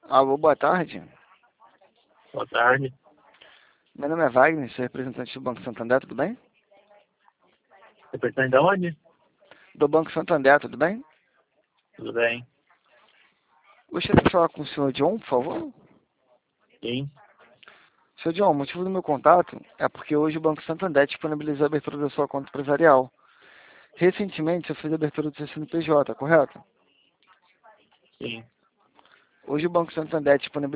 Alô, boa tarde. Boa tarde. Meu nome é Wagner, sou representante do Banco Santander, tudo bem? Representante de onde? Do Banco Santander, tudo bem? Tudo bem? Gostaria de falar com o senhor John, por favor? Sim. Senhor John, o motivo do meu contato é porque hoje o Banco Santander disponibilizou a abertura da sua conta empresarial. Recentemente, eu fiz a abertura do seu CNPJ, correto? Sim. Hoje o Banco Santander disponibilizou